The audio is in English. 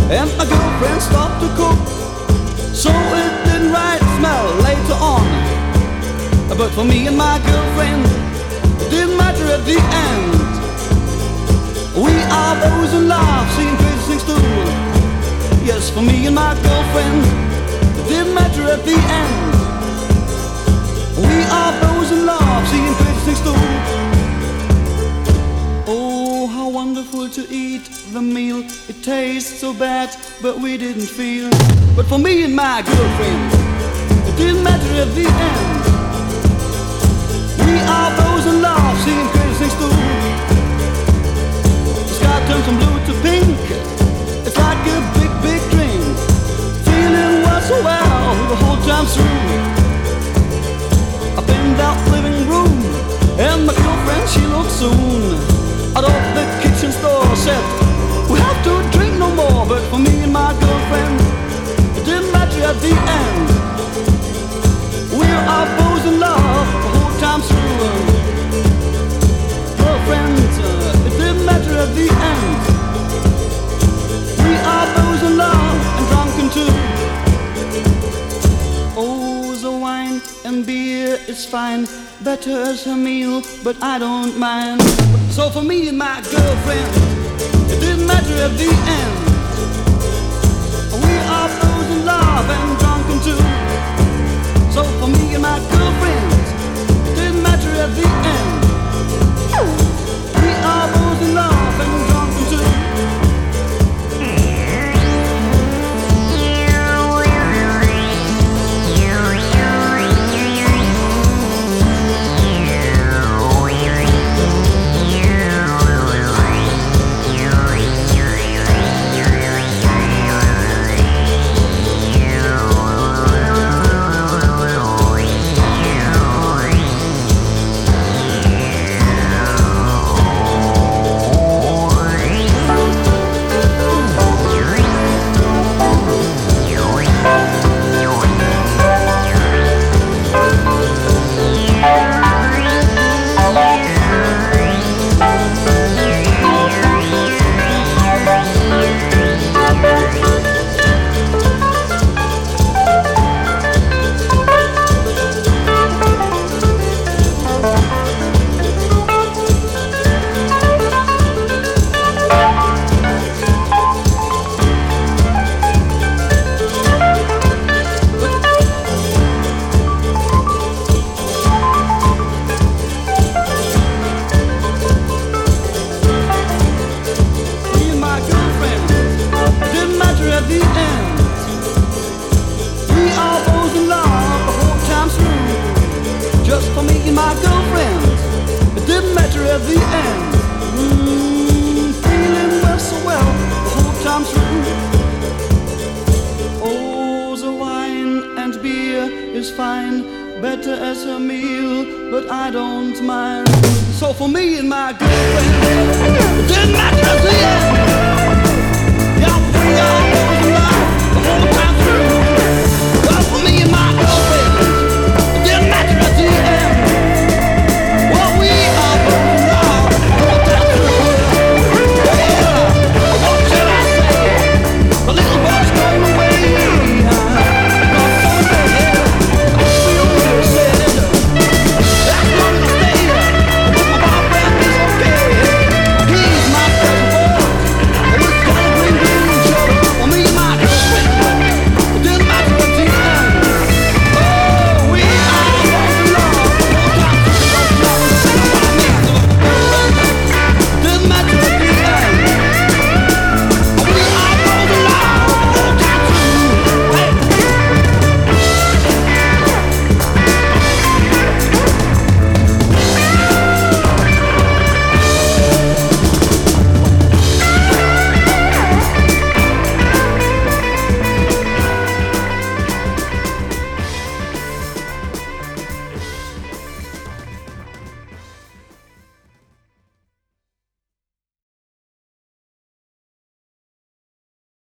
and my girlfriend stopped to cook, so it didn't right smell later on. But for me and my girlfriend, it didn't matter at the end. We are those in love, seeing crazy things too. Yes, for me and my girlfriend, it didn't matter at the end. We are those in love, seeing crazy things too. Oh, how wonderful to eat the meal. It tastes so bad, but we didn't feel. But for me and my girlfriend, it didn't matter at the end. We are those in love, seeing crazy things too. The sky turns from blue to pink. It's like a big, big drink. Feeling well so well the whole time through. Up in that living room, and my girlfriend, she looked soon out of the kitchen store, said, we have to drink no more. But for me and my girlfriend, it didn't matter at the end. We are both in love the whole time through. Girlfriend, it didn't matter at the end. We are both in love and drunken too. Oh, the wine and beer is fine, better as a meal, but I don't mind. So for me and my girlfriend, it didn't matter at the end. We are both in love and drunken too. So for me and my girlfriend, it didn't matter at the end. We are both in love and drunken too. Just for me and my girlfriend, it didn't matter at the end. Feeling well so well the whole time through. Oh, the wine and beer is fine, better as a meal, but I don't mind. So for me and my girlfriend, it didn't matter at the end.